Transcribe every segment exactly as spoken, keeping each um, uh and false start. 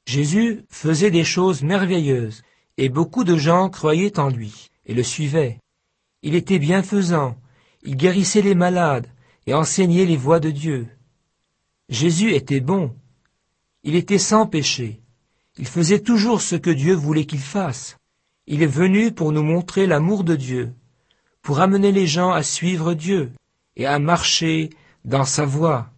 Jésus faisait des choses merveilleuses, et beaucoup de gens croyaient en lui et le suivaient. Il était bienfaisant, il guérissait les malades et enseignait les voies de Dieu. Jésus était bon, il était sans péché, il faisait toujours ce que Dieu voulait qu'il fasse. Il est venu pour nous montrer l'amour de Dieu, pour amener les gens à suivre Dieu et à marcher dans sa voie.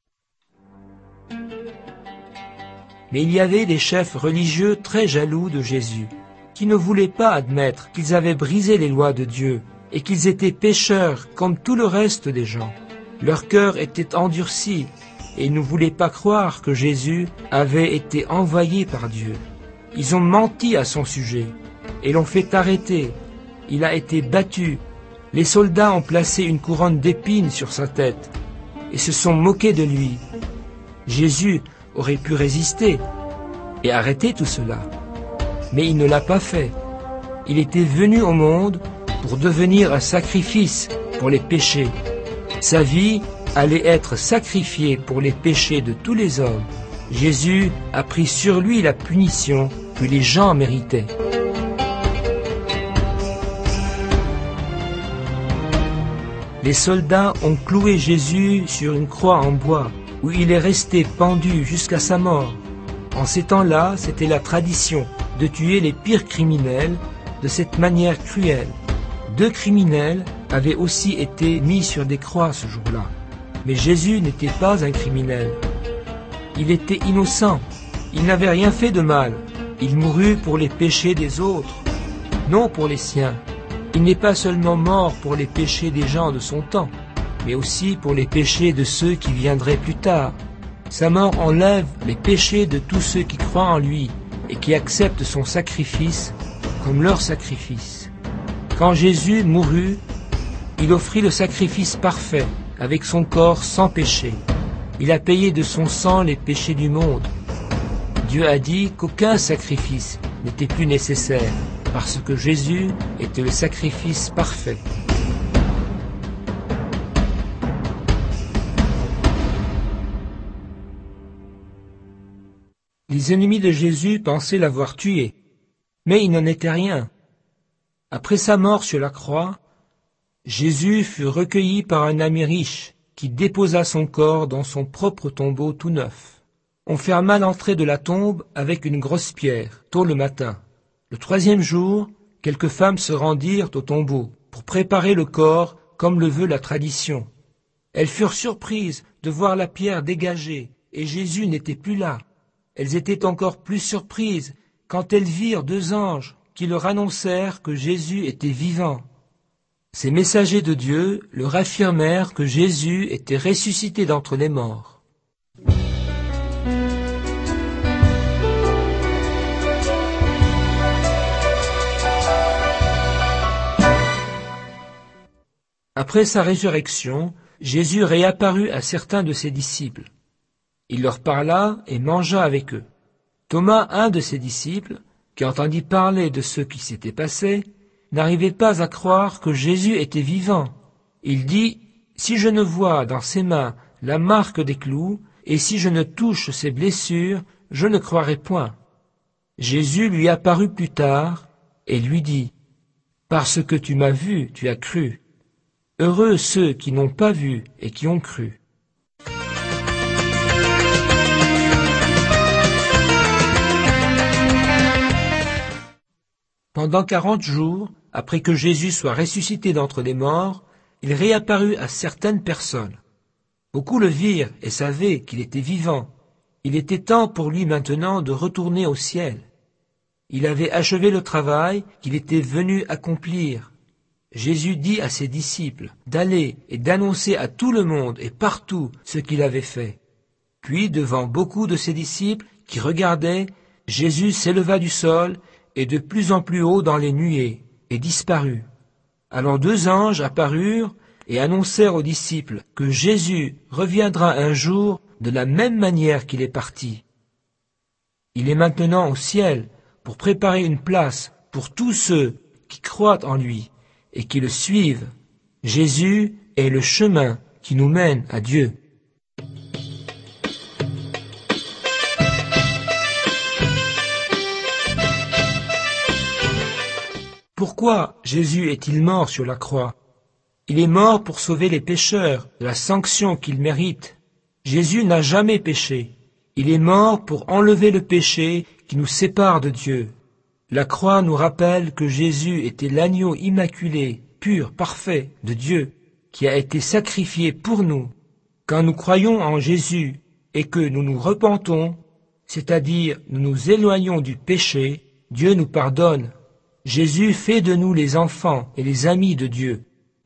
Mais il y avait des chefs religieux très jaloux de Jésus, qui ne voulaient pas admettre qu'ils avaient brisé les lois de Dieu et qu'ils étaient pécheurs comme tout le reste des gens. Leur cœur était endurci et ils ne voulaient pas croire que Jésus avait été envoyé par Dieu. Ils ont menti à son sujet et l'ont fait arrêter. Il a été battu. Les soldats ont placé une couronne d'épines sur sa tête et se sont moqués de lui. Jésus aurait pu résister et arrêter tout cela. Mais il ne l'a pas fait. Il était venu au monde pour devenir un sacrifice pour les péchés. Sa vie allait être sacrifiée pour les péchés de tous les hommes. Jésus a pris sur lui la punition que les gens méritaient. Les soldats ont cloué Jésus sur une croix en bois, où il est resté pendu jusqu'à sa mort. En ces temps-là, c'était la tradition de tuer les pires criminels de cette manière cruelle. Deux criminels avaient aussi été mis sur des croix ce jour-là. Mais Jésus n'était pas un criminel. Il était innocent. Il n'avait rien fait de mal. Il mourut pour les péchés des autres, non pour les siens. Il n'est pas seulement mort pour les péchés des gens de son temps, mais aussi pour les péchés de ceux qui viendraient plus tard. Sa mort enlève les péchés de tous ceux qui croient en lui et qui acceptent son sacrifice comme leur sacrifice. Quand Jésus mourut, il offrit le sacrifice parfait avec son corps sans péché. Il a payé de son sang les péchés du monde. Dieu a dit qu'aucun sacrifice n'était plus nécessaire parce que Jésus était le sacrifice parfait. Les ennemis de Jésus pensaient l'avoir tué, mais il n'en était rien. Après sa mort sur la croix, Jésus fut recueilli par un ami riche qui déposa son corps dans son propre tombeau tout neuf. On ferma l'entrée de la tombe avec une grosse pierre, tôt le matin. Le troisième jour, quelques femmes se rendirent au tombeau pour préparer le corps comme le veut la tradition. Elles furent surprises de voir la pierre dégagée et Jésus n'était plus là. Elles étaient encore plus surprises quand elles virent deux anges qui leur annoncèrent que Jésus était vivant. Ces messagers de Dieu leur affirmèrent que Jésus était ressuscité d'entre les morts. Après sa résurrection, Jésus réapparut à certains de ses disciples. Il leur parla et mangea avec eux. Thomas, un de ses disciples, qui entendit parler de ce qui s'était passé, n'arrivait pas à croire que Jésus était vivant. Il dit, « Si je ne vois dans ses mains la marque des clous, et si je ne touche ses blessures, je ne croirai point. » Jésus lui apparut plus tard et lui dit, « Parce que tu m'as vu, tu as cru. Heureux ceux qui n'ont pas vu et qui ont cru. » Pendant quarante jours, après que Jésus soit ressuscité d'entre les morts, il réapparut à certaines personnes. Beaucoup le virent et savaient qu'il était vivant. Il était temps pour lui maintenant de retourner au ciel. Il avait achevé le travail qu'il était venu accomplir. Jésus dit à ses disciples d'aller et d'annoncer à tout le monde et partout ce qu'il avait fait. Puis, devant beaucoup de ses disciples qui regardaient, Jésus s'éleva du sol et de plus en plus haut dans les nuées, et disparut. Alors deux anges apparurent et annoncèrent aux disciples que Jésus reviendra un jour de la même manière qu'il est parti. Il est maintenant au ciel pour préparer une place pour tous ceux qui croient en lui et qui le suivent. Jésus est le chemin qui nous mène à Dieu. pourquoi Jésus est-il mort sur la croix? Il est mort pour sauver les pécheurs de la sanction qu'ils méritent. Jésus n'a jamais péché. Il est mort pour enlever le péché qui nous sépare de Dieu. La croix nous rappelle que Jésus était l'agneau immaculé, pur, parfait de Dieu, qui a été sacrifié pour nous. Quand nous croyons en Jésus et que nous nous repentons, c'est-à-dire nous nous éloignons du péché, Dieu nous pardonne. Jésus fait de nous les enfants et les amis de Dieu.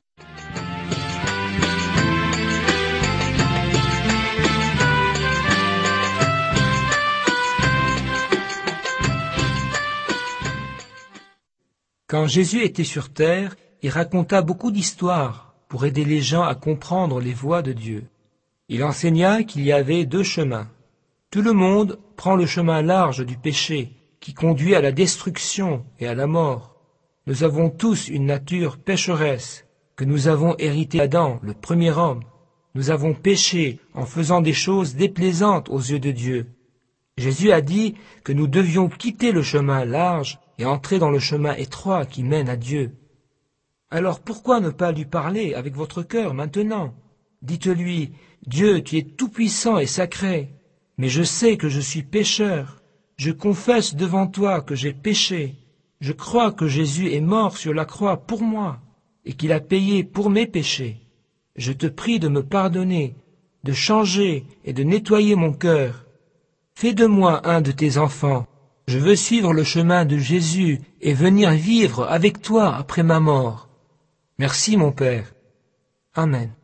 Quand Jésus était sur terre, il raconta beaucoup d'histoires pour aider les gens à comprendre les voies de Dieu. Il enseigna qu'il y avait deux chemins. Tout le monde prend le chemin large du péché, qui conduit à la destruction et à la mort. Nous avons tous une nature pécheresse, que nous avons héritée d'Adam, le premier homme. Nous avons péché en faisant des choses déplaisantes aux yeux de Dieu. Jésus a dit que nous devions quitter le chemin large et entrer dans le chemin étroit qui mène à Dieu. Alors pourquoi ne pas lui parler avec votre cœur maintenant? Dites-lui, Dieu, tu es tout-puissant et sacré, mais je sais que je suis pécheur. Je confesse devant toi que j'ai péché. Je crois que Jésus est mort sur la croix pour moi et qu'il a payé pour mes péchés. Je te prie de me pardonner, de changer et de nettoyer mon cœur. Fais de moi un de tes enfants. Je veux suivre le chemin de Jésus et venir vivre avec toi après ma mort. Merci mon Père. Amen.